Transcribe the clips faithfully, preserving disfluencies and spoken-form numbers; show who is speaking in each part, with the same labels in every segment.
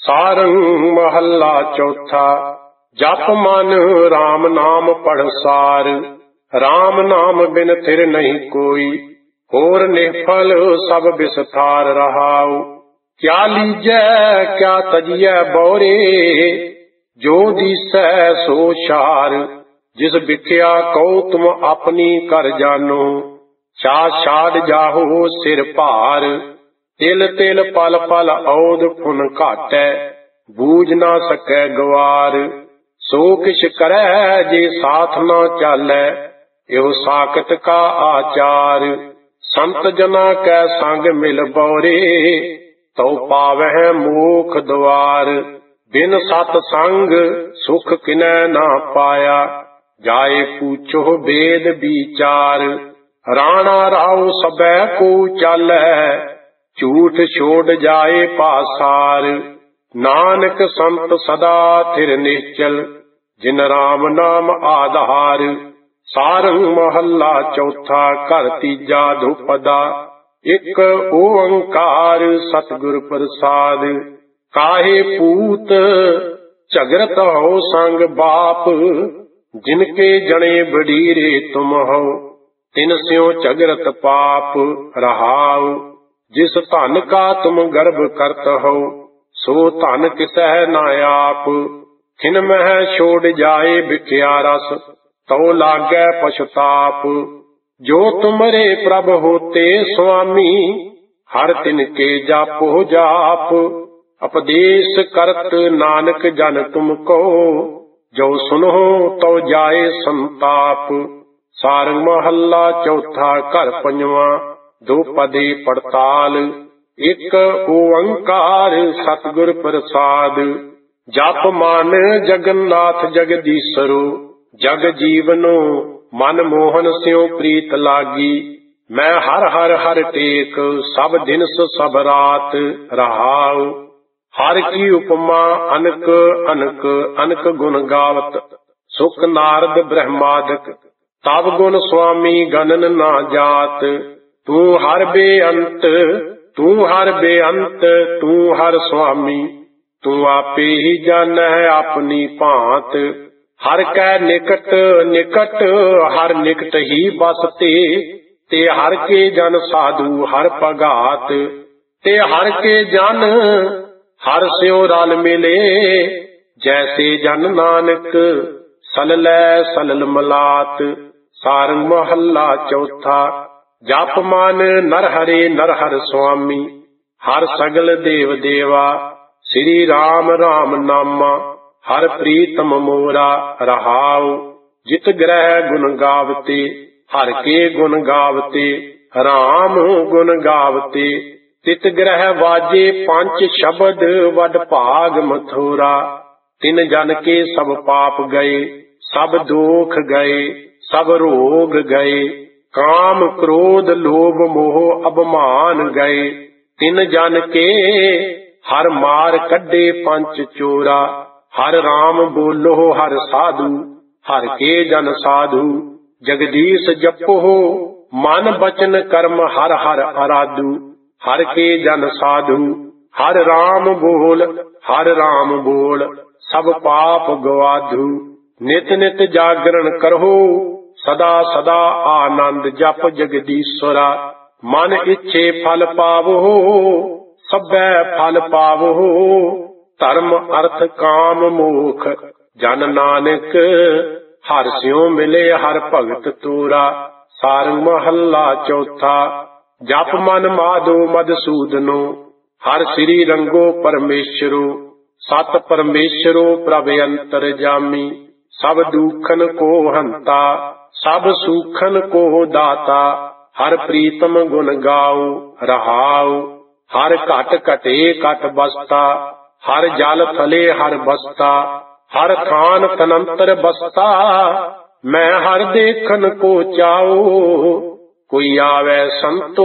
Speaker 1: सारंग महला चौथा। जप मन राम नाम पढ़ सार, राम नाम बिन थिर नहीं कोई। होर निफल सब बिसथार रहाऊ, क्या लीजै क्या तजियै बौरे। जो दिसै सो शार, जिस बिख्या कहो तुम अपनी कर जानो। छा छाड़ जाहो सिर भार, तिल तिल पल पल औद फुन घाटै। बूझ ना सकै गवार, सो किश करै जे साथ ना चालै। एहो साकत का आचार, संत जना कै संग मिल बौरे। तो पावह मोख द्वार, बिन सत संग सुख किनै ना पाया। जाए पूछो वेद विचार, राणा राव सबै को चालै। झूठ छोड़ जाए पासार, नानक संत सदा थिर निश्चल। जिन राम नाम आधार, सारंग महला चौथा। घर तीजा धुपदा, एक ओंकार सतगुर प्रसाद। काहे पूत झगरत हो संग बाप, जिनके जने बडीरे तुम हो। तिन स्यों झगरत पाप रहाओ, जिस धन का तुम गर्भ करत हो। सो धन किसै ना आप, खिन मह छोड़ जाए बिख्या रस। तो लागै पछताप, जो तुमरे प्रभ होते स्वामी। हर तिनके जापो जाप, उपदेश करत नानक जन तुमको। जो सुनो तो जाए संताप, सारंग महला चौथा। घर पंजवा, दो पदे पड़ताल। एक ओंकार सतगुर प्रसाद, जप मन जगन्नाथ जगदीशरो। जग जीवनो मन मोहन स्यों प्रीत लागी। मैं हर हर हर टेक, सब दिनस सब रात रहाऊ। हर की उपमा अनक अनक अनक गुण गावत। सुख नारद ब्रह्मादक, तब गुण स्वामी गणन ना जात। तू हर बेअंत तू हर बेअंत, तू हर स्वामी। तू आपे ही जानै अपनी भांत। हर कै निकट निकट, हर निकट ही बसते। ते हर के जन साधु हर पगात। ते हर के जन हर स्यों रल मिले। जैसे जन नानक सललै सलल मलात। सारंग महला चौथा। जप मन नर हरे नर हर स्वामी। हर सगल देव देवा, श्री राम राम नामा। हर प्रीतम मोरा रहाओ। जित ग्रह गुण गावते, हर के गुण गावते। राम गुण गावते, तित ग्रह वाजे पंच शब्द। वड भाग मथुरा, तिन जन के सब पाप गए। सब दोख गए, सब रोग गए। काम क्रोध लोभ मोह अभिमान गए। तिन जन के हर मार कड्डे पंच चोरा। हर राम बोलो हर साधु, हर के जन साधु। जगदीश जपो मन बचन कर्म हर हर आराधु। हर के जन साधु, हर राम बोल हर राम बोल। सब पाप गवाधु, नित नित जागरण करहो। सदा सदा आनंद जप जगदीश्वरा। मन इच्छे फल पावो, सबै फल पावो। धर्म अर्थ काम मोख, जन नानक। हर स्यों मिले हर भगत तोरा। सारंग महला चौथा। जप मन माधो मधुसूदनो। हर श्री रंगो परमेश्वरो। सत परमेश्वरो प्रभ अंतरजामी। सब दुखन को हंता, सब सुखन को दाता। हर प्रीतम गुण गाओ रहाओ। हर घट घटे घट बसता। हर जल थले हर बसता। हर थान तनंतर बसता। मैं हर देखन को चाओ। कोई आवे संतो,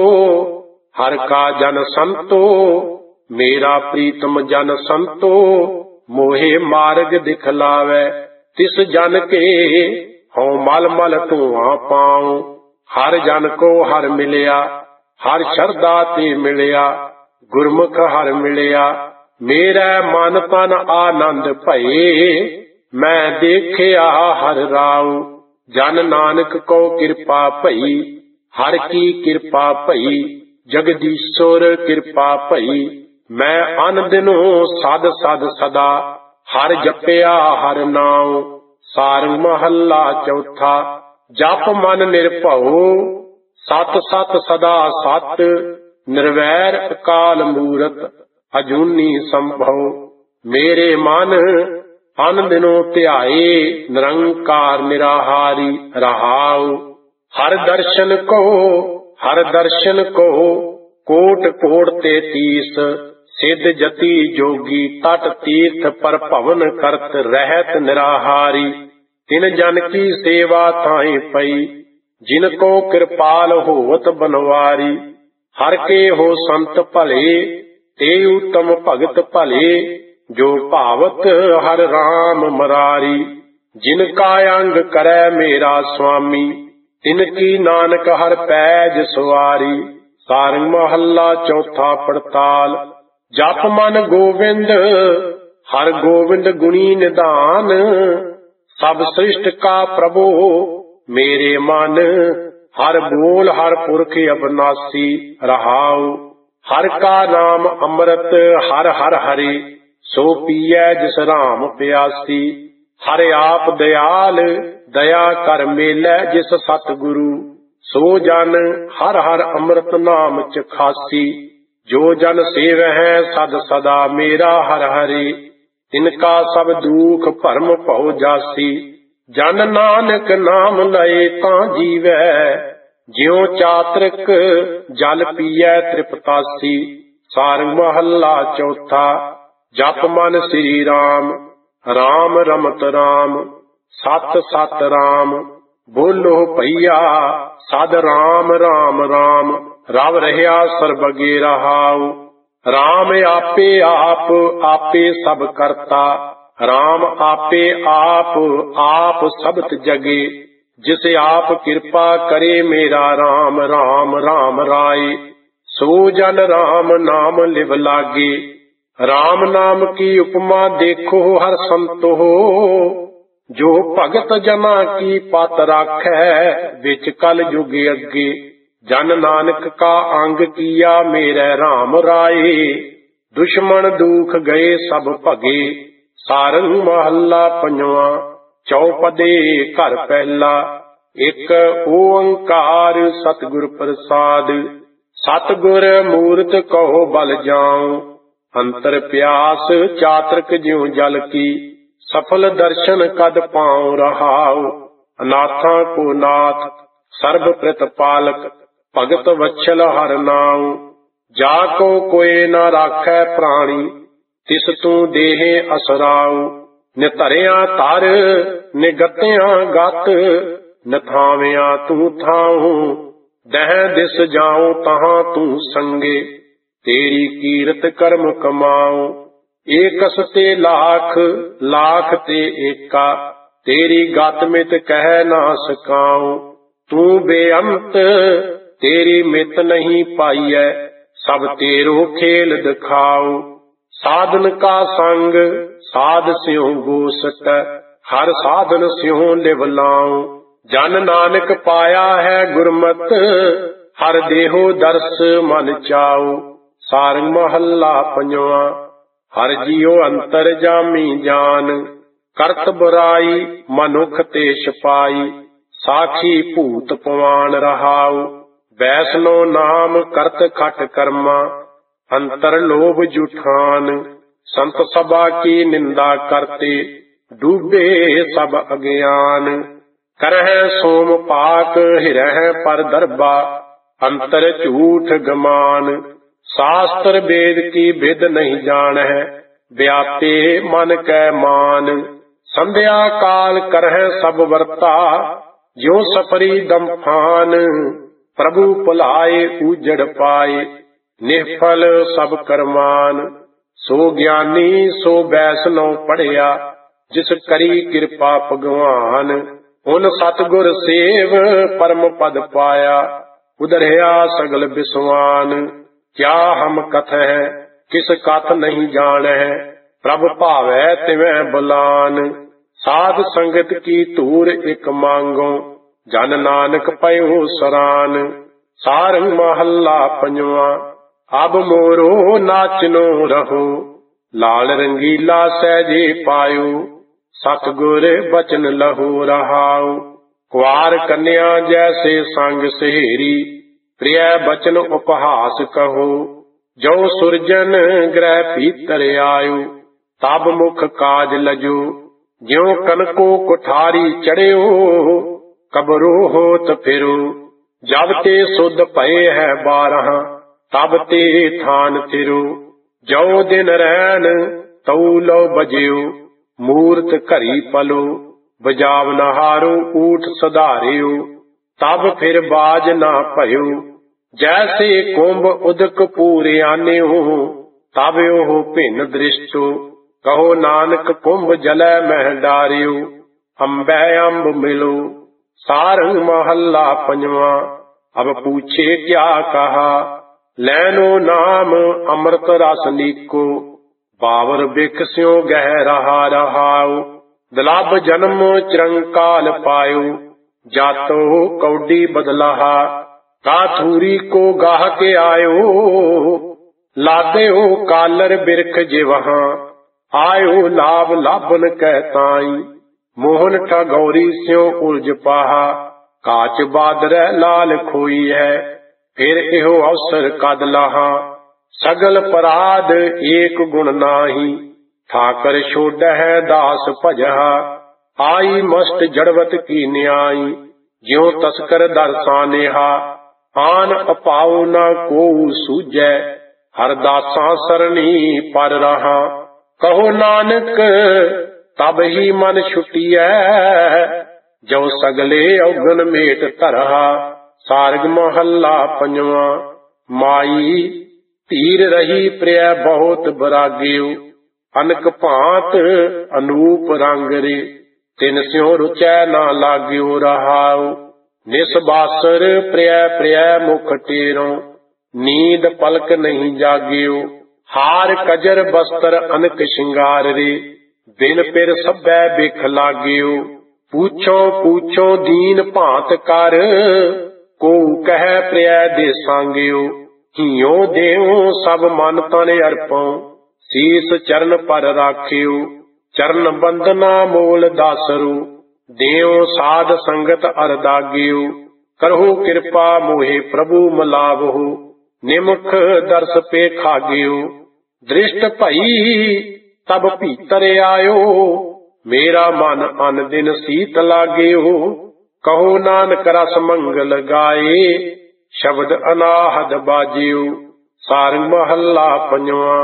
Speaker 1: हर का जन संतो। मेरा प्रीतम जन संतो, मोहे मार्ग दिखलावे। तिस जन के हों मल मल धुआं पाऊं। हर जन को हर मिलिया, हर शरदा ते मिलिया। गुरमुख हर मिलिया, मेरा मन तन आनंद भये, मैं देखिया हर राव। जन नानक को कृपा भई, हर की कृपा भई, जगदीश्वर कृपा भई। मैं अन दिनों सद सद सदा, हर जपया हर नाम। सारंग महला चौथा। जप मन निर्भउ, सत सत सदा सत। निर्वैर अकाल मूरत, अजूनी संभव। मेरे मन अन दिनों ध्याए, निरंकार निराहारी रहाऊ। हर दर्शन को हर दर्शन को, कोट कोट तेतीस। सिद्ध जति जोगी, तट तीर्थ पर भवन करत रहत निराहारी। तिन जन की सेवा थाई पई, जिनको कृपाल होवत बनवारी। हर के हो संत भले, ते उत्तम भगत भले। जो भावत हर राम मरारी, जिनका अंग करे मेरा स्वामी। तिनकी नानक हर पैज सवारी। सारंग महला चौथा पड़ताल। जप मन गोविंद, हर गोविंद गुणी निधान। सब सृष्ट का प्रभु मेरे मन, हर बोल हर पुरख अविनाशी रहाऊ। हर का नाम अमृत, हर हर हरे। सो पियै जिस राम प्यासी। हर आप दयाल, दया कर मेलै जिस सतगुरु। सो जन हर हर अमृत नाम चखासी। जो जन सेवह सद सदा, मेरा हर हरे। तिनका सब दुख भरम भउ जासी। जन नानक नाम लए तां जीवै, ज्यों चातृक जल पीऐ त्रिपतासी। सारंग महला चौथा। जप मन श्री राम, राम रमत राम। सत सत राम, बोलो भैया सद राम राम राम। रव रहया सर्बगे रहाऊ। राम आपे आप, आपे सब करता। राम आपे आप, आप सबत जगे। जिसे आप कृपा करे मेरा राम, राम राम राय। सो जन राम नाम लिव लागे। राम नाम की उपमा देखो हर संतो हो। जो भगत जना की पत राखै, विच कल युग अगे। जन नानक का अंग किया मेरे राम राय। दुश्मन दुख गए सब भगे। सारंग महला पंजवा। चौपदे घर पहला। एक ओंकार सतगुर प्रसाद। सतगुर मूरत कहो बल जाऊं। अंतर प्यास चातृक ज्यों जल की। सफल दर्शन कद पाऊं रहाऊ। अनाथा को नाथ सर्व प्रतिपालक। भगत वत्सल हर नाऊ। जाको कोई न राखै प्राणी। तिस तू देहे असराऊ। निधरिया तर निगतिया गत। नथाविया तू थाऊ। दह दिस जाऊं तहां तू संगे। तेरी कीरत कर्म कमाऊं। एकस ते लाख, लाख ते एका। तेरी गत मित कह ना सकाऊं। तू बेअंत तेरी मित नहीं पाईऐ। सब तेरो खेल दिखाऊं। साधन का संग साध स्यों गोसट। हर साधन स्यों लिव लाऊं। जन नानक पाया है गुरमत। हर देहो दर्श मन चाऊ। सारंग महला पंजवा। हर जियो अंतर जामी जान। करत बुराई मनुख ते छपाई। साखी भूत पवान रहाऊ। वैष्णो नाम करत खट कर्मा। अंतर लोभ जुठान। संत सभा की निंदा करते। डूबे सब अज्ञान। करह सोम पाक हिरह पर दरबा। अंतर झूठ गमान। शास्त्र वेद की विद नहीं जान है। ब्याते मन कै मान। संध्या काल करह सब वर्ता। ज्यों सफरी दम्फान। प्रभु भुलाए उजड़ पाए। निष्फल सब करमान। सो ज्ञानी सो वैष्णव पढ़िया। जिस करी कृपा भगवान। उन सतगुर सेव परम पद पाया। उधरिया सगल बिस्वान। क्या हम कथें किस कथ नहीं जानह, प्रभ भावै तिवै बुलान। साध संगत की धूर एक मांगो, जन नानक पयो सरान। सारंग महला पंजवा, अब मोरो नाचनो रहो, लाल रंगीला सहजे पायो, सतगुर बचन लहो रहाओ। कुआर कन्या जैसे संग सहेरी, प्रिय बचन उपहास कहो। जो सुरजन ग्रह भीतर आयो, तब मुख काज लजो। ज्यों कनको कुठारी चढ़्यो, कबरो होत फिरो। जब ते सुध भये है बारह, तब ते थान थिरो। जो दिन रैन तऊ लो बजियो, मूर्त घरी पलो। बजावन हारो ऊठ सधारियो, तब फिर बाज ना भयो। जैसे कुंभ उदक पूरे आन्यो, तब ओह भिन्न दृष्टो। कहो नानक कुंभ जलै मह डारियो, अम्बै अम्ब मिलो। सारंग महला पंजवा, अब पूछे क्या कहा, लैनो नाम अमृत रस नीको। बावर बिकस्यो गह रहा रहाओ, दुलभ जन्म चिरंकाल पायो। जातो कौडी बदलाहा, काथूरी को गाह के आयो। लादे हो कालर बिरख जिवहा, आयो लाभ लाभन कहताई। मोहन ठगौरी स्यों उलझ पाहा, काच बादर लाल खोई है। फिर एहो अवसर कद लाहा, सगल पराध एक गुण नाही। ठाकर छोड़ है दास भजहा, आई मस्त जड़वत की न्याई। ज्यों तस्कर दरसानेहा, आन अपाऊ न को सूझै। हर दासा सरणी पर रहा, कहो नानक तब ही मन छुटिया। जो सगले अवगन मेट तरहा, सारग महला पंजवा। माई तीर रही प्रिय बहुत बरागियो, अनक भांत अनूप रंग रे। तिन स्यों रुचै ना लाग्यो रहाओ, निसबासर प्रिय प्रिय मुख टेरो। नींद पलक नहीं जागियो, हार कजर बस्तर अनक श्रृंगार रे। बिन पिर सभै बिख लागियो, पूछो पूछो दीन भांत कर। को कह प्रिय दे सांगियो, हियो देव सब मन तन अर्पो। शीस चरण पर राखियो, चरण बंदना मोल दासरू। देव साध संगत अरदागियो, करहु कृपा मोहे प्रभु मलावहु। निमुख दर्श पे खागियो, दृष्ट भई तब भीतर आयो। मेरा मन अन दिन सीत लागियो, कहो नानक रस मंगल गाए। शब्द अनाहद बाजियो, सारंग महला पंजवा।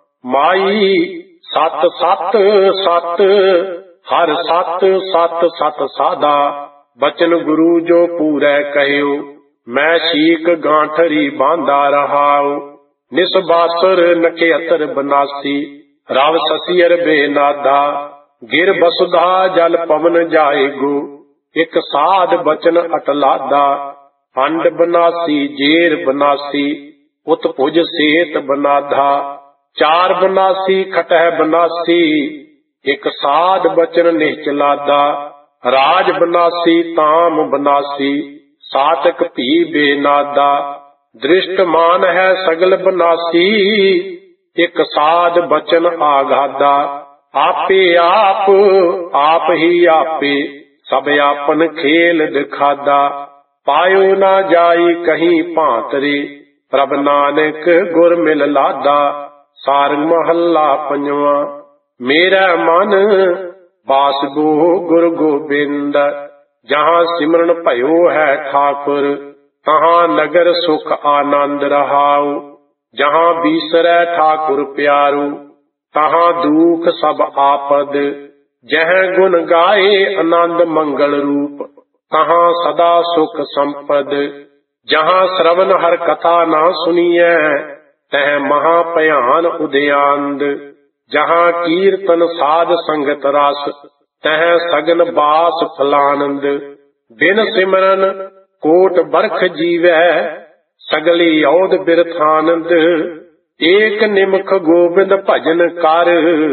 Speaker 1: माई सत सत सत, हर सत सत सत साधा। बचन गुरु जो पूरै कहियो, मैं शीक गांठरी बांधा रहाओ। निसबासुर नखेतर बनासी, राव ससियर बेनादा। गिर बसुधा जल पवन जाएगो, एक साध बचन अटलादा। अंड बनासी जेर बनासी, उत्पुज सेत बनाधा। चार बनासी खटह बनासी, एक साध बचन निचलादा। राज बनासी ताम बनासी, सातक भी बेनादा। दृष्ट मान है सगल बनासी, एक साध बचन आघादा। आपे आप आप ही आपे, सब आपन खेल दिखादा। पायो ना जाई कहीं भांतरे, प्रभ नानक गुर मिल लादा। सारंग महला पंजवा। मेरा मन बासगो गुरु गोबिंद, जहाँ सिमरन भयो है ठाकुर। तहाँ नगर सुख आनंद रहाऊ, जहाँ बीसरै ठाकुर प्यारू। तहाँ दुख सब आपद, जह गुण गाए आनंद मंगल रूप। तहाँ सदा सुख संपद, जहाँ श्रवण हर कथा ना सुनिए। तह महाभयान उदयांद, जहाँ कीर्तन साध संगत रस। तह सगन बास फलानंद, बिन सिमरन कोट बरख जीवै। सगली औद बिरथानंद, ਏਕ ਨਿਮਖ ਗੋਬਿੰਦ ਭਜਨ ਕਰ,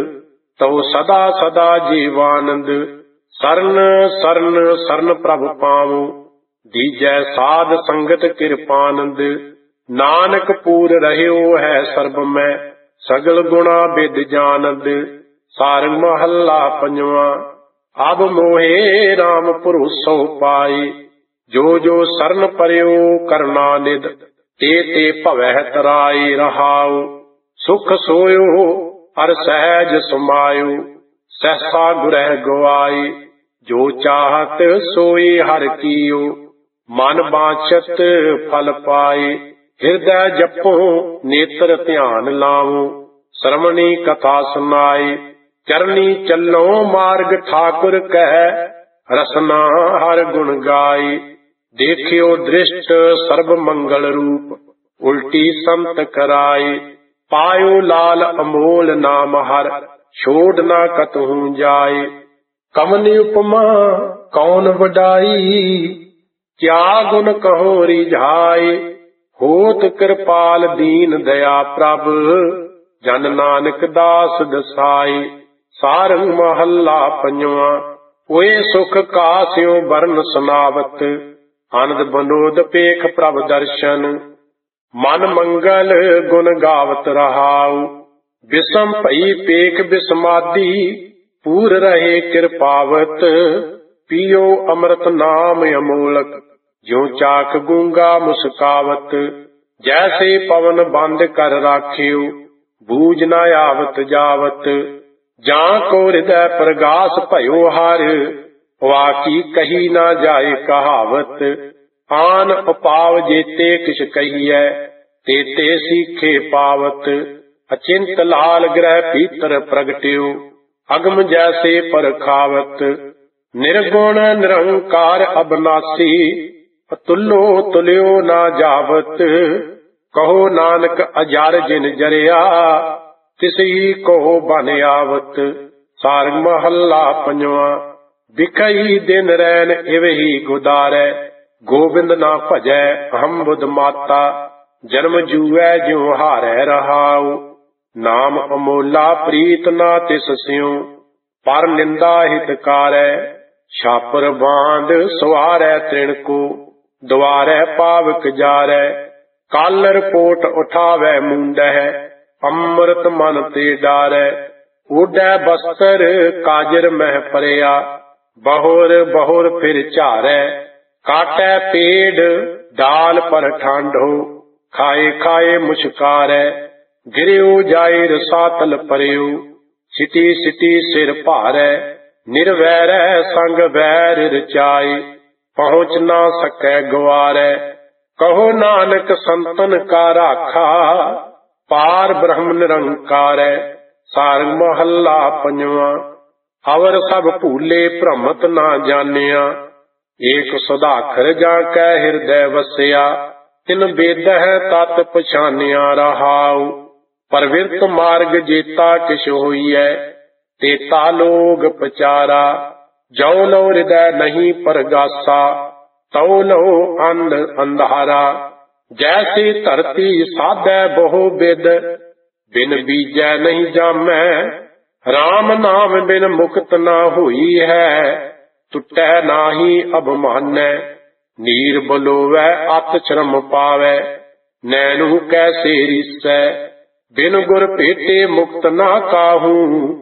Speaker 1: ਤਉ ਸਦਾ ਸਦਾ ਜੀਵਾਨੰਦ। ਸਰਨ ਸਰਨ ਸਰਨ ਪ੍ਰਭ ਪਾਵੋ, ਦੀਜੈ ਸਾਧ ਸੰਗਤ ਕਿਰਪਾਨੰਦ। ਨਾਨਕ ਪੂਰ ਰਹਿਓ ਹੈ ਸਰਬ ਮੈਂ, ਸਗਲ ਗੁਣਾ ਬਿਦ ਜਾਨੰਦ। ਸਾਰੰਗ ਮਹੱਲਾ ਪੰਜਵਾਂ। ਅਬ ਮੋਹੇ ਰਾਮ ਭਰੋਸੋ ਪਾਈ, ਜੋ ਜੋ ਸਰਨ ਪਰਿਓ ਕਰਨਾ ਨਿਦ। ਤੇ ਤੇ ਭਵਹਿ ਤਰਾਈ ਰਹਾਉ, ਸੁਖ ਸੋਇਓ ਅਰ ਸਹਿਜ ਸਮਾਇਓ। ਸਹਸਾ ਗੁਰਹਿ ਗਵਾਈ, ਜੋ ਚਾਹਤ ਸੋਈ ਹਰਿ ਕੀਓ। ਮਨ ਬਾਛਤ ਫਲ ਪਾਏ, ਹਿਰਦੈ ਜਪੋ ਨੇਤਰ ਧਿਆਨ ਲਾਵੋ। ਸ਼ਰਮਣੀ ਕਥਾ ਸੁਨਾਈ, ਚਰਨੀ ਚੱਲੋ ਮਾਰਗ ਠਾਕੁਰ ਕਹਿ। ਰਸਨਾ ਹਰ ਗੁਣ ਗਾਈ, ਦੇਖਿਓ ਦ੍ਰਿਸ਼ਟ ਸਰਬ ਮੰਗਲ ਰੂਪ। ਉਲਟੀ ਸੰਤ ਕਰਾਈ, ਪਾਇਓ ਲਾਲ ਅਮੋਲ ਨਾਮ ਹਰ। ਛੋੜ ਨਾ ਕਤਹੂ ਜਾਏ, ਕਮਨੀ ਉਪਮਾ ਕੌਣ ਵਡਾਈ। ਕਿਆ ਗੁਣ ਕਹੋ ਰਿਝਾਏ, ਹੋਤ ਕਿਰਪਾਲ ਦੀਨ ਦਇਆ ਪ੍ਰਭ। ਜਨ ਨਾਨਕ ਦਾਸ ਦਸਾਈ। ਸਾਰੰਗ ਮਹੱਲਾ ਪੰਜਵਾਂ। ਓਏ ਸੁਖ ਕਾਸਿਓ ਬਰਨ ਸੁਨਾਵਤ, ਆਨੰਦ ਬਨੋਦ ਪੇਖ ਪ੍ਰਭ ਦਰਸ਼ਨ। ਮਨ ਮੰਗਲ ਗੁਣ ਗਾਵਤ ਰਹਾਉ, ਬਿਸਮ ਭਈ ਪੇਖ ਬਿਸਮਾਦੀ। ਪੂਰ ਰਹੇ ਕਿਰਪਾਵਤ, ਪੀਓ ਅੰਮ੍ਰਿਤ ਨਾਮ ਅਮੋਲਕ। ਜਿਉ ਚਾਕ ਗੂੰਗਾ ਮੁਸਕਾਵਤ, ਜੈਸੇ ਪਵਨ ਬੰਦ ਕਰ ਰਾਖਿਓ। ਬੂਝ ਨਾ ਆਵਤ ਜਾਵਤ, ਜਾਂ ਕੋ ਹਿਰਦੈ ਪ੍ਰਗਾਸ ਭਇਓ ਹਰ। ਵਾਕੀ ਕਹੀ ਨਾ ਜਾਏ ਕਹਾਵਤ, ਆਨ ਉਪਾਵ ਜੇਤੇ ਕਿਛ ਕਹੀਐ। ਤੇਤੇ ਸੀਖੇ ਪਾਵਤ, ਅਚਿੰਤ ਲਾਲ ਗ੍ਰਹਿ ਭੀਤਰ ਪ੍ਰਗਟਿਓ। ਅਗਮ ਜੈਸੇ ਪਰਖਾਵਤ, ਨਿਰਗੁਣ ਨਿਰੰਕਾਰ ਅਬਨਾਸੀ। ਅਤੁੱਲੋ ਤੁਲਿਓ ਨਾ ਜਾਵਤ, ਕਹੋ ਨਾਨਕ ਅਜਰ ਜਿਨ ਜਰਿਆ। ਤਿਸਹੀ ਕੋ ਬਨ ਆਵਤ। ਸਾਰੰਗ ਮਹੱਲਾ ਪੰਜਵਾਂ। ਬਿਖਈ ਦਿਨ ਰੈਨ ਇਵਹੀ ਗੁਦਾਰੈ, ਗੋਬਿੰਦ ਨਾ ਭਜੈ ਅਹੰ ਬੁਧ ਮਾਤਾ। ਜਨਮ ਜੂਐ ਜਿਉ ਹਾਰੈ ਰਹਾਉ, ਨਾਮ ਅਮੋਲਾ ਪ੍ਰੀਤ ਨਾ ਤਿਸ ਸਿਉ। ਪਰ ਨਿੰਦਾ ਹਿਤਕਾਰੈ, ਛਾਪਰ ਬਾਂਧ ਸਵਾਰੈ ਤ੍ਰਿਣ ਕੋ। ਦੁਆਰੈ ਪਾਵਕ ਜਾਰੈ, ਕਾਲਰ ਕੋਟ ਉਠਾਵੈ ਮੂੰਡਹਿ। ਅੰਮ੍ਰਿਤ ਮਨ ਤੇ ਡਾਰੈ, ਓਡੈ ਬਸਤਰ ਕਾਜਰ ਮਹਿ ਪਰਿਆ। ਬਹੁਰ ਬਹੁਰ ਫਿਰ ਝਾਰੈ, ਕਾਟੈ ਪੇੜ ਡਾਲ ਪਰ ਠਾਂਢੋ। ਖਾਏ ਖਾਏ ਮੁਸ਼ਕਾਰੈ, ਗਿਰਿਓ ਜਾਏ ਰਸਾਤਲ ਪਰਿਓ। ਸਿਟੀ ਸਿਟੀ ਸਿਰ ਭਾਰੈ, ਨਿਰਵੈਰੈ ਸੰਗ ਵੈਰ ਰਚਾਈ। ਪਹੁੰਚ ਨਾ ਸਕੈ ਗਵਾਰੈ, ਕਹੋ ਨਾਨਕ ਸੰਤਨ ਕਾ ਰਾਖਾ। ਪਾਰ ਬ੍ਰਹਮ ਨਿਰੰਕਾਰੈ। ਸਾਰੰਗ ਮਹੱਲਾ ਪੰਜਵਾਂ। ਅਵਰ ਸਭ ਭੂਲੇ ਭ੍ਰਮਤ ਨਾ ਜਾਣਿਆ, ਏਕ ਸੁਧਾਖਰ ਜਾਂ ਕੈ ਹਿਰਦੈ ਵਸਿਆ। ਤਿਨ ਬੇਦਹਿ ਤਤ ਪਛਾਨਿਆ ਰਹਾਉ, ਪਰਵਿਰਤ ਮਾਰਗ ਜੇਤਾ ਕਿਛ ਹੋਈਐ। ਤੇਤਾ ਲੋਗ ਪਚਾਰਾ, ਜਉ ਲਉ ਹਿਰਦੈ ਨਹੀਂ ਪਰਗਾਸਾ। ਤਉ ਲਉ ਅੰਧ ਅੰਧਾਰਾ, ਜੈਸੇ ਧਰਤੀ ਸਾਧੈ ਬਹੁ ਬਿਦ। ਬਿਨ ਬੀਜੈ ਨਹੀਂ ਜਾਮੈ, ਰਾਮ ਨਾਮ ਬਿਨ ਮੁਕਤ ਨਾ ਹੋਈ ਹੈ। ਟੁੱਟੈ ਨਾਹੀ ਅਭਮਾਨੈ, ਨੀਰ ਬਲੋਵੈ ਅਤ ਸ਼ਰਮ ਪਾਵੈ। ਨੈਣੂ ਕੈਸੇ ਰੀਸੈ, ਬਿਨ ਗੁਰ ਭੇਟੇ ਮੁਕਤ ਨਾ ਕਾਹੂ।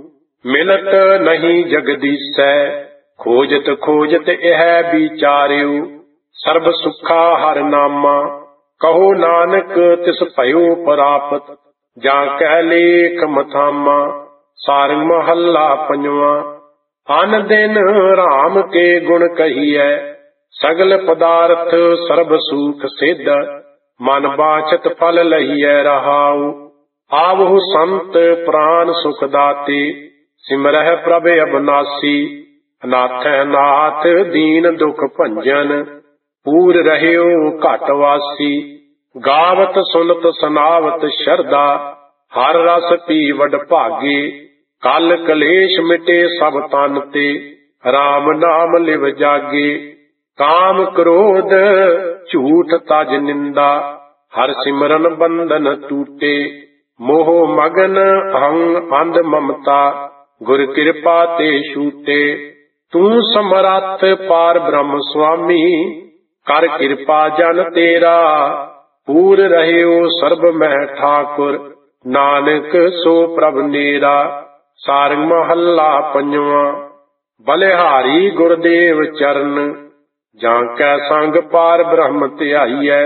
Speaker 1: ਮਿਲਤ ਨਹੀਂ ਜਗਦੀਸੈ, ਖੋਜਤ ਖੋਜਤ ਇਹ ਵਿਚਾਰਿਓ। ਸਰਬ ਸੁਖਾ ਹਰਿ ਨਾਮਾ, ਕਹੋ ਨਾਨਕ ਤਿਸ ਭਇਓ ਪ੍ਰਾਪਤ। ਜਾਂ ਕਹਿ ਲੇਖ ਮਥਾਮਾ। ਸਾਰੰਗ ਮਹੱਲਾ ਪੰਜਵਾਂ। ਅਨ ਦਿਨ ਰਾਮ ਕੇ ਗੁਣ ਕਹੀਐ, ਸਗਲ ਪਦਾਰਥ ਸਰਬ ਸੂਖ ਸਿੱਧ। ਮਨ ਬਾਛਤ ਫਲ ਲਹੀਐ ਰਹਾਉ, ਆਵਹੁ ਸੰਤ ਪ੍ਰਾਨ ਸੁਖ ਦਾਤੇ। ਸਿਮਰਹਿ ਪ੍ਰਭ ਅਬਨਾਸੀ, ਅਨਾਥੈ ਨਾਥ ਦੀਨ ਦੁਖ ਭੰਜਨ। ਪੂਰ ਰਹਿਓ ਘਟ ਵਾਸੀ, ਗਾਵਤ ਸੁਨਤ ਸੁਨਾਵਤ ਸ਼ਰਧਾ। ਹਰ ਰਸ ਪੀ ਵਡ ਭਾਗੇ, ਕਲ ਕਲੇਸ਼ ਮਿਟੇ ਸਭ ਤਨ ਤੇ। ਰਾਮ ਨਾਮ ਲਿਵ ਜਾਗੇ, ਕਾਮ ਕ੍ਰੋਧ ਝੂਠ ਤਜ ਨਿੰਦਾ। ਹਰ ਸਿਮਰਨ ਬੰਧਨ ਟੂਟੇ, ਮੋਹ ਮਗਨ ਅਹੰ ਅੰਧ ਮਮਤਾ, ਗੁਰ ਕਿਰਪਾ ਤੇ ਛੂਟੇ। ਤੂੰ ਸਮਰੱਥ ਪਾਰ ਬ੍ਰਹਮ ਸੁਆਮੀ, ਕਰ ਕਿਰਪਾ ਜਨ ਤੇਰਾ। ਪੂਰ ਰਹਿਓ ਸਰਬ ਮਹਿ ਠਾਕੁਰ, ਨਾਨਕ ਸੋ ਪ੍ਰਭ ਨੇਰਾ। ਸਾਰੰਗ ਮਹੱਲਾ ਪੰਜਵਾਂ। ਬਲਿਹਾਰੀ ਗੁਰਦੇਵ ਚਰਨ, ਜਾਂ ਕੈ ਸੰਗ ਪਾਰ ਬ੍ਰਹਮ ਧਿਆਈਐ।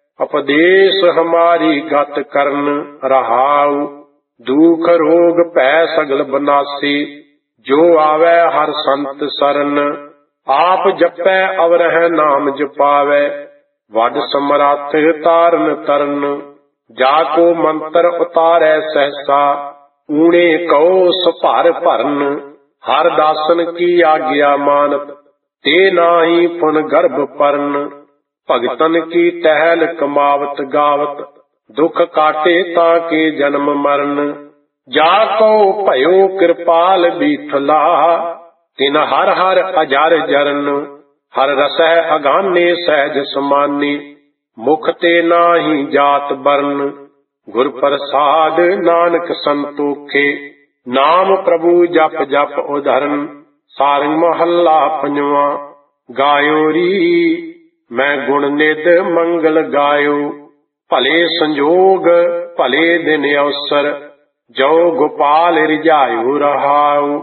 Speaker 1: ਉਪਦੇਸ਼ ਹਮਾਰੀ ਗਤ ਕਰਨ, ਰਹਾਉ ਦੁਖ ਰੋਗ ਭੈ ਸਗਲ ਬਨਾਸੀ। ਜੋ ਆਵੈ ਹਰ ਸੰਤ ਸਰਨ, ਆਪ ਜਪੈ ਅਵਰਹਿ ਨਾਮ ਜਪਾਵੈ। ਵੱਡ ਸਮਰੱਥ ਤਾਰਨ ਤਰਨ, ਜਾ ਕੋ ਮੰਤਰ ਉਤਾਰੈ ਸਹਿਸਾ। ਊਣੇ ਕਉ ਸੁਭਰ ਭਰਨ, ਹਰ ਦਾਸਨ ਕੀ ਆਗਿਆ ਮਾਨਤ। ਤੇ ਨਾਹੀ ਪੁਨ ਗਰਭ ਪਰਨ, ਭਗਤਨ ਕੀ ਟਹਿਲ ਕਮਾਵਤ ਗਾਵਤ। ਦੁਖ ਕਾਟੇ ਤਾਂ ਕੇ ਜਨਮ ਮਰਨ, ਜਾ ਕਉ ਭਇਓ ਕਿਰਪਾਲ ਬੀਠਲਾ। ਤਿਨ ਹਰ ਹਰ ਅਜਰ ਜਰਨ, ਹਰ ਰਸਹਿ ਅਗਾਨੇ ਸਹਿਜ ਸਮਾਨੀ। ਮੁਖ ਤੇ ਨਾਹੀ ਜਾਤ ਬਰਨ, ਗੁਰ ਪ੍ਰਸਾਦ ਨਾਨਕ ਸੰਤੋਖੇ। ਨਾਮ ਪ੍ਰਭੂ ਜਪ ਜਪ ਉਧਰਨ, ਸਾਰੰਗ ਮਹੱਲਾ ਪੰਜਵਾਂ। ਗਾਇਓ ਰੀ ਮੈਂ ਗੁਣ ਨਿਧ ਮੰਗਲ ਗਾਇਓ, ਭਲੇ ਸੰਜੋਗ ਭਲੇ ਦਿਨ ਅਵਸਰ। ਜੋ ਗੋਪਾਲ ਰਿਝਾਇਓ ਰਹਾਉ,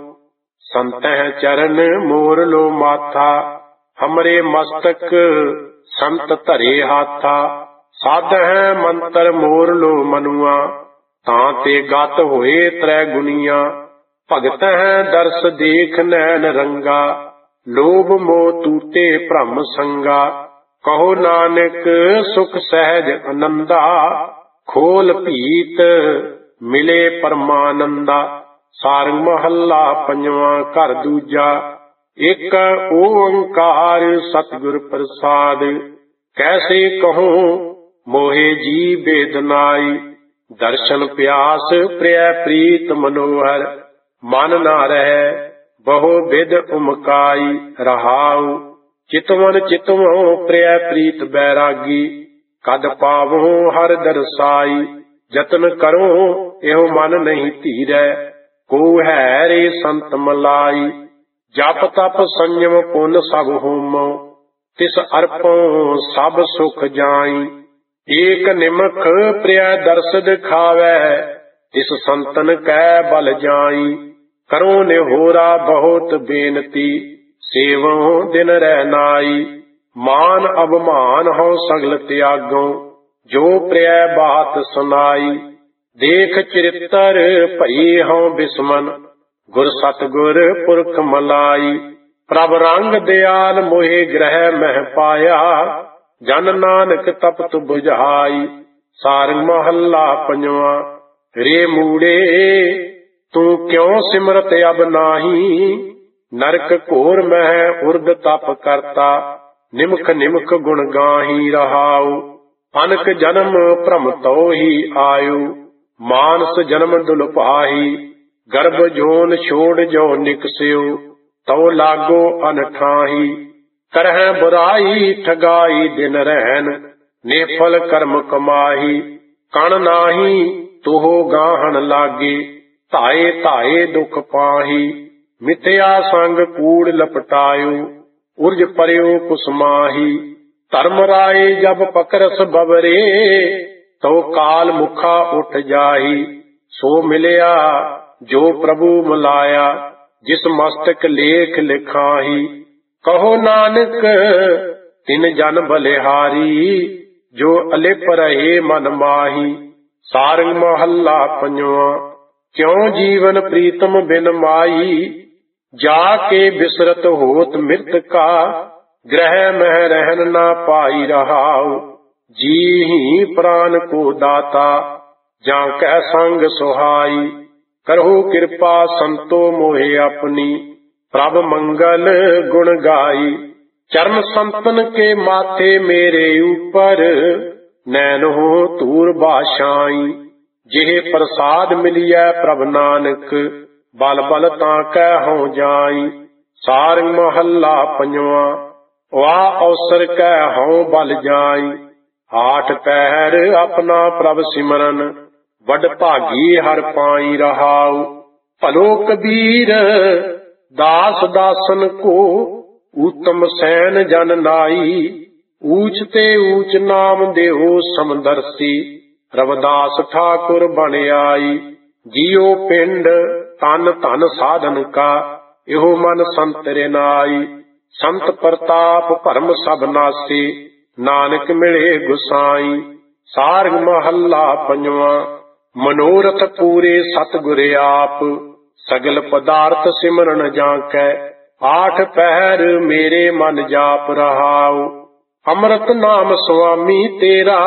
Speaker 1: ਸੰਤਹਿ ਚਰਨ ਮੋਰ ਲੋ ਮਾਥਾ। ਹਮਰੇ ਮਸਤਕ ਸੰਤ ਧਰੇ ਹਾਥਾ, ਸਾਧਹਿ ਮੰਤਰ ਮੋਰ ਲੋ ਮਨੁਆ। ਤਾਂ ਤੇ ਗਤ ਹੋਏ ਤ੍ਰੈ ਗੁਨੀਆਂ, ਭਗਤ ਹੈ ਦਰਸ ਦੇਖ ਨੈਣ ਰੰਗਾ। ਲੋਭ ਮੋਹ ਤੂਤੇ ਭ੍ਰਮ ਸੰਗਾ, ਕਹੋ ਨਾਨਕ ਸੁਖ ਸਹਿਜ ਅਨੰਦਾ। ਖੋਲ ਭੀਤ ਮਿਲੇ ਪਰਮਾਨੰਦਾ। ਸਾਰੰਗ ਮਹੱਲਾ ਪੰਜਵਾਂ। ਘਰ ਦੂਜਾ। ਇੱਕ ਓੰਕਾਰ ਸਤਿਗੁਰ ਪ੍ਰਸਾਦ, ਕੈਸੇ ਕਹੂੰ ਮੋਹੇ ਜੀ ਬੇਦਨਾਈ। ਦਰਸ਼ਨ ਪਿਆਸ ਪ੍ਰਿਯ ਪ੍ਰੀਤ ਮਨੋਹਰ, ਮਨ ਨਾ ਰਹਿ ਬਹੁ ਬਿਦ ਉਮਕਾਈ। ਰਹਾਉ ਚਿਤਵਨ ਚਿਤਵੋਂ ਪ੍ਰਿਯ ਪ੍ਰੀਤ ਬੈਰਾਗੀ। ਕਦ ਪਾਵੋ ਹਰ ਦਰਸਾਈ, ਜਤਨ ਕਰੋ ਇਹੋ ਮਨ ਨਹੀਂ ਧੀਰੈ। ਕੋ ਹੈ ਰੇ ਸੰਤ ਮਲਾਈ, ਜਪ ਤਪ ਸੰਜਮ ਪੁੰਨ ਸਭ ਹੋਮੋ। ਤਿਸ ਅਰਪੋਂ ਸਭ ਸੁਖ ਜਾਈ, ਏਕ ਨਿਮਖ ਪ੍ਰਿਯ ਦਰਸ ਦਿਖਾਵੈ। ਤਿਸ ਸੰਤਨ ਕੈ ਬਲ ਜਾਈ, ਕਰੋ ਨਿਹੋਰਾ ਬਹੁਤ ਬੇਨਤੀ। ਸੇਵੋ ਦਿਨ ਰਹਿ ਨਾਈ, ਮਾਨ ਅਭਮਾਨ ਹਉ ਸਗਲ ਤਿਆਗੋ। ਜੋ ਪ੍ਰਿਯ ਬਾਤ ਸੁਨਾਈ, ਦੇਖ ਚਰਿਤਰ ਭਈ ਹਉ ਬਿਸਮਨ। ਗੁਰ ਸਤਿਗੁਰ ਪੁਰਖ ਮਲਾਈ, ਪ੍ਰਭ ਰੰਗ ਦਿਆਲ ਮੋਹਿ ਗ੍ਰਹਿ ਮਹਿ ਪਾਇਆ। ਜਨ ਨਾਨਕ ਤਪਤ ਬੁਝਾਈ। ਸਾਰੰਗ ਮਹੱਲਾ ਪੰਜਵਾਂ। ਰੇ ਮੂੜੇ ਤੂੰ ਕਿਉ ਸਿਮਰਤ ਅਬ ਨਾਹੀ। ਨਰਕ ਘੋਰ ਮਹਿ ਉਰਦ ਤਪ ਕਰਤਾ, ਨਿਮਖ ਨਿਮਖ ਗੁਣ ਗਾਹੀ। ਰਹਾਉ ਅਨਕ ਜਨਮ ਭ੍ਰਮ ਤਉ ਹੀ ਆਇਓ। ਮਾਨਸ ਜਨਮ ਦੁਲਪਾਹੀ, ਗਰਭ ਜੋਨ ਛੋੜ ਜੋ ਨਿਕਸਿਓ। ਤਉ ਲਾਗੋ ਅਨਠਾਹੀ, ਕਰਹਿ ਬੁਰਾਈ ਠਗਾਈ ਦਿਨ ਰਹਿਨ। ਨਿਫਲ ਕਰਮ ਕਮਾਹੀ, ਕਣ ਨਾਹੀ ਤੋਹ ਗਾਹਣ ਲਾਗੇ। ਧਾਏ ਧਾਏ ਦੁਖ ਪਾਹੀ, ਮਿਥਿਆ ਸੰਗ ਕੂੜ ਲਪਟਾਇਓ। ਉਰਜ ਪਰਿਓ ਕੁਸਮਾਹੀ, ਧਰਮ ਰਾਏ ਜਬ ਪਕਰਸ ਬਵਰੇ। ਤਉ ਕਾਲ ਮੁਖਾ ਉੱਠ ਜਾਹੀ, ਸੋ ਮਿਲਿਆ ਜੋ ਪ੍ਰਭੂ ਮਿਲਾਇਆ। ਜਿਸ ਮਸਤਕ ਲੇਖ ਲਿਖਾਹੀ, ਕਹੋ ਨਾਨਕ ਤਿਨ ਜਨ ਬਲਿਹਾਰੀ। ਜੋ ਅਲਿਪ ਰਹੇ ਮਨ ਮਾਹੀ। ਸਾਰੰਗ ਮਹੱਲਾ ਪੰਜਵਾਂ। ਕਿਉ ਜੀਵਨ ਪ੍ਰੀਤਮ ਬਿਨ ਮਾਈ, ਜਾ ਕੇ ਬਿਸਰਤ ਹੋਤ ਮ੍ਰਿਤਕਾ। ਗ੍ਰਹਿ ਮਹਿ ਰਹਿਨ ਨਾ ਪਾਈ। ਰਹਾਉ ਜੀ ਹੀ ਪ੍ਰਾਨ ਕੋ ਦਾਤਾ, ਜਾਂ ਕੈ ਸੰਗ ਸੁਹਾਈ। ਕਰਹੁ ਕਿਰਪਾ ਸੰਤੋ ਮੋਹਿ ਆਪਣੀ, ਪ੍ਰਭ ਮੰਗਲ ਗੁਣ ਗਾਈ। ਚਰਨ ਸੰਤਨ ਕੇ ਮਾਥੇ ਮੇਰੇ ਉਪਰ, ਨੈਣ ਹੋ ਧੂਰ ਬਾਸ਼ਾਈ। ਜਿਹੇ ਪ੍ਰਸਾਦ ਮਿਲਿਐ ਪ੍ਰਭ ਨਾਨਕ, ਬਲ ਬਲ ਤਾਂ ਕੈ ਹਉ ਜਾਈ। ਸਾਰੰਗ ਮਹੱਲਾ ਪੰਜਵਾਂ। ਵਾ ਅਵਸਰ ਕੈ ਹਉ ਬਲ ਜਾਈ, ਆਠ ਪਹਿਰ ਆਪਣਾ ਪ੍ਰਭ ਸਿਮਰਨ। ਵਡ ਭਾਗੀ ਹਰ ਪਾਈ ਰਹਾਉ। ਭਲੋ ਕਬੀਰ ਦਾਸ ਦਾਸਨ ਕੋ, ਊਤਮ ਸੈਨ ਜਨ ਨਾਈ। ਊਚ ਤੇ ਊਚ ਨਾਮ ਦੇਹੋ ਸਮਦਰਸੀ, ਰਵਿਦਾਸ ਠਾਕੁਰ ਬਣ ਆਈ। ਜੀਉ ਪਿੰਡ ਤਨ ਧਨ ਸਾਧਨ ਕਾ, ਇਹੋ ਮਨ ਸੰਤ ਰਿਨਾਈ। ਸੰਤ ਪ੍ਰਤਾਪ ਭਰਮ ਸਭ ਨਾਸੀ, ਨਾਨਕ ਮਿਲੇ ਗੁਸਾਈ। ਸਾਰੰਗ ਮਹੱਲਾ ਪੰਜਵਾਂ। ਮਨੋਰਥ ਪੂਰੇ ਸਤਿਗੁਰ ਆਪ, ਸਗਲ ਪਦਾਰਥ ਸਿਮਰਨ ਜਾਂ ਕੈ। ਆਠ ਪਹਿਰ ਮੇਰੇ ਮਨ ਜਾਪ ਰਹਾਉ, ਅੰਮ੍ਰਿਤ ਨਾਮ ਸੁਆਮੀ ਤੇਰਾ।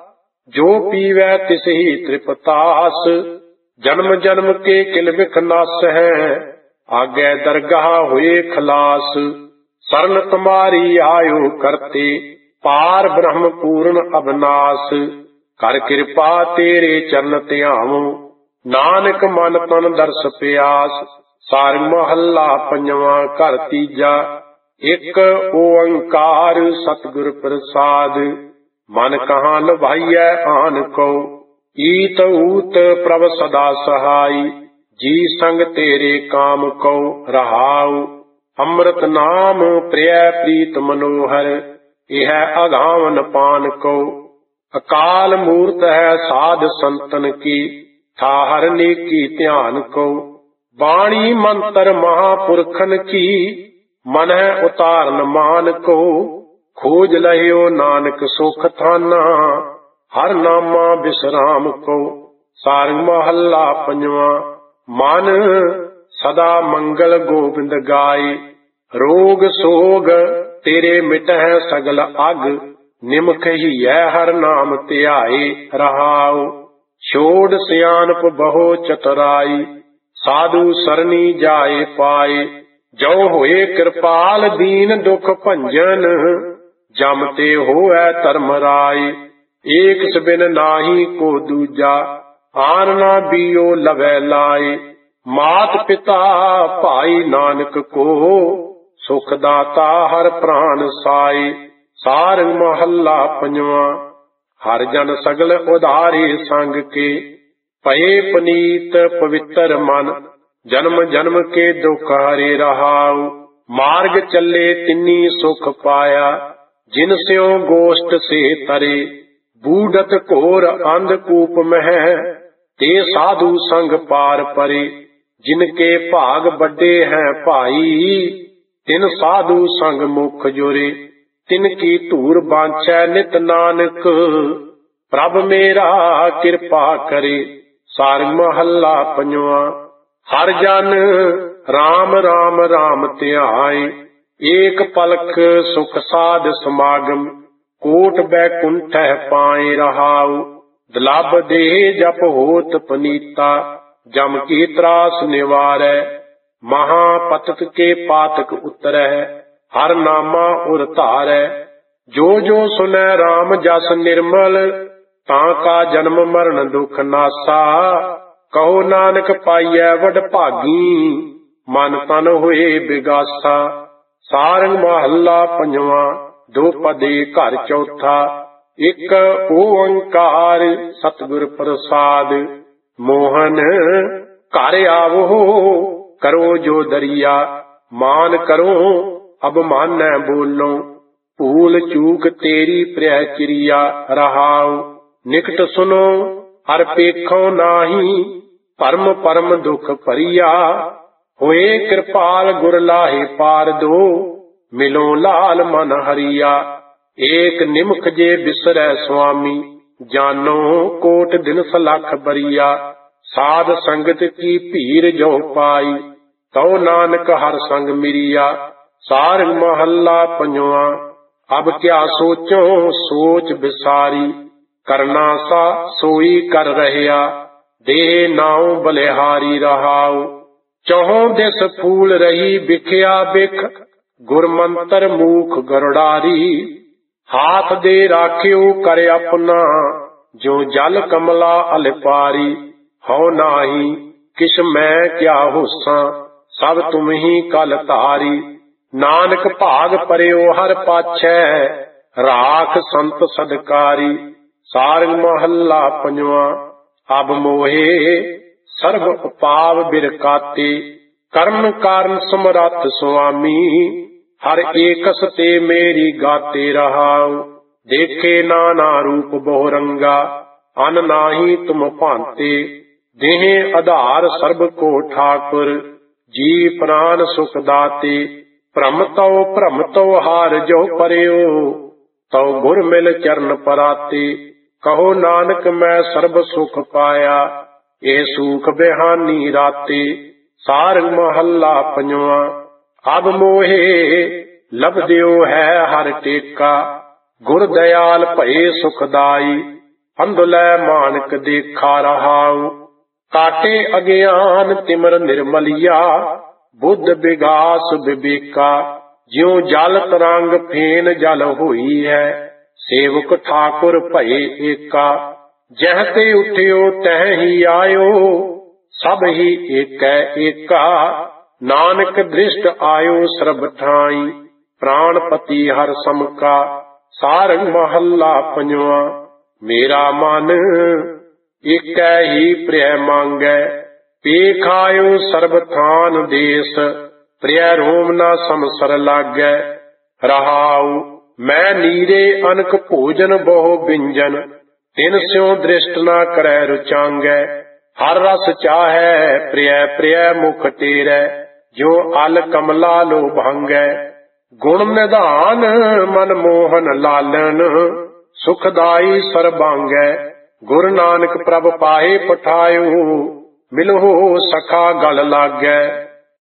Speaker 1: ਜੋ ਪੀਵੈ ਤਿਸਹੀ ਤ੍ਰਿਪਤਾਸ, ਜਨਮ ਜਨਮ ਕੇ ਕਿਲ ਵਿਖ ਨਾਸ ਹੈ। ਆਗੇ ਦਰਗਾਹ ਹੋਏ ਖਲਾਸ, ਸਰਨ ਤੁਮਾਰੀ ਆਇਓ ਕਰਤੇ। ਪਾਰ ਬ੍ਰਹਮ ਪੂਰਨ ਅਬਨਾਸ, ਕਰ ਕਿਰਪਾ ਤੇਰੇ ਚਰਨ ਧਿਆਵੋ। ਨਾਨਕ ਮਨ ਤਨ ਦਰਸ ਪਿਆਸ। ਸਾਰੰਗ ਮਹੱਲਾ ਪੰਜਵਾਂ। ਘਰ ਤੀਜਾ। ਇੱਕ ਓੰਕਾਰ ਸਤਿਗੁਰ ਪ੍ਰਸਾਦ, ਮਨ ਕਹਾਂ ਲਵਾਈਐ ਆਨ ਕੋ। ਈਤ ਊਤ ਪ੍ਰਭ ਸਦਾ ਸਹਾਈ, ਜੀ ਸੰਗ ਤੇਰੇ ਕਾਮ ਕੋ ਰਹਾਉ। ਅੰਮ੍ਰਿਤ ਨਾਮ ਪ੍ਰਿਯ ਪ੍ਰੀਤ ਮਨੋਹਰ, ਇਹ ਅਗਾਵਨ ਪਾਨ ਕੋ। ਅਕਾਲ ਮੂਰਤ ਹੈ ਸਾਧ ਸੰਤਨ ਕੀ, ਠਾਹਰ ਨੇਕੀ ਧਿਆਨ ਕੋ। ਬਾਣੀ ਮੰਤਰ ਮਹਾਪੁਰਖਨ ਕੀ, ਮਨਹਿ ਉਤਾਰਨ ਮਾਨ ਕੋ। ਖੋਜ ਲਹਿਓ ਨਾਨਕ ਸੁਖ ਥਾਨਾ, ਹਰ ਨਾਮਾ ਬਿਸਰਾਮ ਕੋ। ਸਾਰੰਗ ਮਹੱਲਾ ਪੰਜਵਾਂ। ਮਨ ਸਦਾ ਮੰਗਲ ਗੋਬਿੰਦ ਗਾਏ, ਰੋਗ ਸੋਗ ਤੇਰੇ ਮਿਟਹਿ ਸਗਲ ਅਗ। ਨਿਮਖ ਹੀਐ ਹਰ ਨਾਮ ਧਿਆਏ ਰਹਾਉ। ਛੋੜ ਸਿਆਣਪ ਬਹੁ ਚਤੁਰਾਈ, ਸਾਧੂ ਸਰਨੀ ਜਾਏ ਪਾਏ। ਜੋ ਹੋਏ ਕਿਰਪਾਲ ਦੀਨ ਦੁਖ ਭੰਜਨ, ਜਮ ਤੇ ਹੋਐ ਧਰਮ ਰਾਏ। ਏਕ ਸਬਿਨ ਨਾਹੀ ਕੋ ਦੂਜਾ, ਆਨ ਨਾ ਬੀਓ ਲਵੈ ਲਾਏ। ਮਾਤ ਪਿਤਾ ਭਾਈ ਨਾਨਕ ਕੋ, ਸੁਖ ਦਾਤਾ ਹਰ ਪ੍ਰਾਨ ਸਾਏ। ਸਾਰੰਗ ਮਹੱਲਾ ਪੰਜਵਾਂ। ਹਰ ਜਨ ਸਗਲ ਉਧਾਰੇ ਸੰਗ ਕੇ, ਭਏ ਪਨੀਤ ਪਵਿੱਤਰ ਮਨ। ਜਨਮ ਜਨਮ ਕੇ ਦੁਖ ਹਰੇ ਰਹਾਉ, ਮਾਰਗ ਚੱਲੇ ਤਿੰਨੀ ਸੁਖ ਪਾਇਆ। ਜਿਨ ਸਿਉ ਗੋਸ਼ਟ ਸੇ ਤਰੇ, ਬੂਢਤ ਘੋਰ ਅੰਧਕੂਪ ਮਹਿ। ਤੇ ਸਾਧੂ ਸੰਗ ਪਾਰ ਪਰੇ, ਜਿਨ ਕੇ ਭਾਗ ਵੱਡੇ ਹੈ ਭਾਈ। ਤਿਨ ਸਾਧੂ ਸੰਗ ਮੁਖ ਜੁਰੇ, ਤਿਨ ਕੀ ਧੂਰ ਬਾਂਛੈ ਨਿਤ ਨਾਨਕ। ਪ੍ਰਭ ਮੇਰਾ ਕਿਰਪਾ ਕਰੇ। ਸਾਰੰਗ ਮਹੱਲਾ ਪੰਜਵਾਂ। ਹਰ ਜਨ ਰਾਮ ਰਾਮ ਰਾਮ ਧਿਆਏ, ਏਕ ਪਲਖ ਸੁਖ ਸਾਧ ਸਮਾਗਮ। ਕੋਟ ਬੈਕੁੰਠਹਿ ਪਾਏ ਰਹਾਉ, ਦੁਲੱਭ ਦੇਹ ਜਪ ਹੋਤ ਪਨੀਤਾ। ਜਮ ਕੀ ਤਰਾਸ ਨਿਵਾਰੈ, ਮਹਾ ਪਤਕ ਕੇ ਪਾਤਕ ਉਤਰੈ। ਹਰ ਨਾਮਾ ਉਰ ਧਾਰੈ, ਜੋ ਜੋ ਸੁਨੈ ਰਾਮ ਜਸ ਨਿਰਮਲ। ਤਾਂ ਕਾ ਜਨਮ ਮਰਨ ਦੁਖ ਨਾਸਾ, ਕਹੋ ਨਾਨਕ ਪਾਈਐ ਵਡ ਭਾਗੀ। ਮਨ ਤਨ ਹੋਏ ਬਿਗਾਸਾ। ਸਾਰੰਗ ਮਹੱਲਾ ਪੰਜਵਾਂ। ਦੋ ਪਦੇ ਘਰ ਚੌਥਾ। ਇੱਕ ਓੰਕਾਰ ਸਤਿਗੁਰ ਪ੍ਰਸਾਦ, ਮੋਹਨ ਘਰ ਆਵੋ। ਕਰੋ ਜੋ ਦਰਿਆ, ਮਾਨ ਕਰੋ ਅਬਮਾਨੈ ਬੋਲੋ। ਭੂਲ ਚੂਕ ਤੇਰੀ ਪ੍ਰਿਆ ਚਿਰਿਆ ਰਹਾਉ। ਨਿਕਟ ਸੁਨੋ ਹਰ ਪੇਖੋ ਨਾਹੀ, ਭਰਮ ਪਰਮ ਦੁਖ ਭਰੀਆ। ਹੋਏ ਕਿਰਪਾਲ ਗੁਰ ਲਾਹੇ ਪਾਰ ਦੋ, ਮਿਲੋ ਲਾਲ ਮਨ ਹਰੀਆ। ਏਕ ਨਿਮਖ ਜੇ ਬਿਸਰੈ ਸੁਆਮੀ, ਜਾਨੋ ਕੋਟ ਦਿਨ ਸਲਖ ਬਰੀਆ। ਸਾਧ ਸੰਗਤ ਕੀ ਭੀਰ ਜੋ ਪਾਈ, ਤਉ ਨਾਨਕ ਹਰ ਸੰਗ ਮਿਰੀਆ। ਸਾਰੰਗ ਮਹੱਲਾ ਪੰਜਵਾਂ। ਅਬ ਕਿਆ ਸੋਚੋ ਸੋਚ ਵਿਸਾਰੀ, ਕਰਨਾ ਸਾ ਸੋਈ ਕਰ ਰਹਿਆ। ਦੇਹ ਨਾਉ ਬਲਿਹਾਰੀ ਰਹਾਉ, ਚੌਹਾਂ ਦਿਸ ਫੂਲ ਰਹੀ ਵਿਖਿਆ ਬਿਖ। ਗੁਰ ਮੰਤਰ ਮੂਖ ਗਰੁੜਾਰੀ, ਹਾਥ ਦੇ ਰਾਖਿਓ ਕਰ ਆਪਣਾ। ਜੋ ਜਲ ਕਮਲਾ ਅਲਿਪਾਰੀ, ਹਉ ਨਾਹੀ ਕਿਛ ਮੈਂ ਕਿਆ ਹੋਸਾਂ। ਸਭ ਤੁਮ ਹੀ ਕਲ ਧਾਰੀ। ਨਾਨਕ ਭਾਗ ਪਰਿਓ ਹਰ ਪਾਛੈ, ਰਾਖ ਸੰਤ ਸਦਕਾਰੀ। ਸਾਰੰਗ ਮਹੱਲਾ ਪੰਜਵਾਂ। ਅਬ ਮੋਹੇ ਸਰਬ ਉਪਾਵ ਬਿਰਕਾਤੇ, ਕਰਮ ਕਾਰਨ ਸਮਰੱਥ ਸੁਆਮੀ, ਹਰ ਏਕਸ ਤੇ ਮੇਰੀ ਗਾਤੇ ਰਹਾਉ। ਦੇਖੇ ਨਾਨਾ ਰੂਪ ਬਹੁ ਰੰਗਾ, ਅਨ ਨਾਹੀ ਤੁਮ ਭਾਂਤੇ, ਦੇਹ ਆਧਾਰ ਸਰਬ ਕੋ ਠਾਕੁਰ, ਜੀ ਪ੍ਰਾਨ ਸੁਖ ਦਾਤੇ। ਭ੍ਰਮ ਤਉ ਭ੍ਰਮ ਤਉ ਹਾਰ ਜੋ ਪਰਿਓ, ਤਉ ਗੁਰ ਮਿਲ ਚਰਨ ਪਰਾਤੇ। ਕਹੋ ਨਾਨਕ ਮੈਂ ਸਰਬ ਸੁਖ ਪਾਇਆ, ਇਹ ਸੂਖ ਬਿਹਾਨੀ ਰਾਤੇ। ਸਾਰੰਗ ਮਹੱਲਾ ਪੰਜਵਾਂ। ਅਬ ਮੋਹੇ ਲਬਦਿਓ ਹੈ ਹਰ ਟੇਕਾ, ਗੁਰ ਦਇਆਲ ਭਏ ਸੁਖਦਾਈ, ਅੰਧੁਲੈ ਮਾਨਕ ਦੇਖਾ ਰਹਾਉ। ਕਾਟੇ ਅਗਿਆਨ ਤਿਮਰ ਨਿਰਮਲਿਆ, ਬੁੱਧ ਵਿਗਾਸ ਵਿਵੇਕਾ। ਜਿਉ ਜਲ ਤਰੰਗ ਫੇਨ ਜਲ ਹੋਈ ਹੈ, ਸੇਵਕ ਠਾਕੁਰ ਭਏ ਏਕਾ। ਜਹ ਤੇ ਉਠਿਓ ਤਹ ਹੀ ਆਇਓ, ਸਭ ਹੀ ਏਕੈ ਏਕਾ। ਨਾਨਕ ਦ੍ਰਿਸ਼ਟ ਆਇਓ ਸਰਬ ਠਾਈ, ਪ੍ਰਾਣਪਤੀ ਹਰ ਸਮਕਾ। ਸਾਰੰਗ ਮਹੱਲਾ ਪੰਜਵਾਂ। ਮੇਰਾ ਮਨ ਏਕੈ ਹੀ ਪ੍ਰਿਯ ਮੰਗੈ, ਪੇਖ ਆਇਓ ਸਰਬ ਥਾਨ ਦੇਸ। ਪ੍ਰਿਯ ਰੋਮ ਨਾ ਸਮਸਰ ਲਾਗੈ ਰਹਾਉ। ਮੈਂ ਨੀਰੇ ਅਨਕ ਭੋਜਨ ਬਹੁ ਵਿੰਜਨ, ਤਿਨ ਸਿਉ ਦ੍ਰਿਸ਼ਟ ਨਾ ਕਰੈ ਰੁਚਾਂਗੈ। ਹਰ ਰਸ ਚਾਹੈ ਪ੍ਰਿਯ ਪ੍ਰਿਯ ਮੁਖ ਤੇਰੈ, ਜੋ ਅਲ ਕਮਲਾ ਲੋ ਭੰਗੈ। ਗੁਣ ਨਿਧਾਨ ਮਨ ਮੋਹਨ ਲਾਲਨ, ਸੁਖਦਾਈ ਸਰਬਾਂਗੈ। ਗੁਰ ਨਾਨਕ ਪ੍ਰਭ ਪਾਏ ਪਠਾਇਓ, ਮਿਲਹੁ ਸਖਾ ਗਲ ਲਾਗੈ।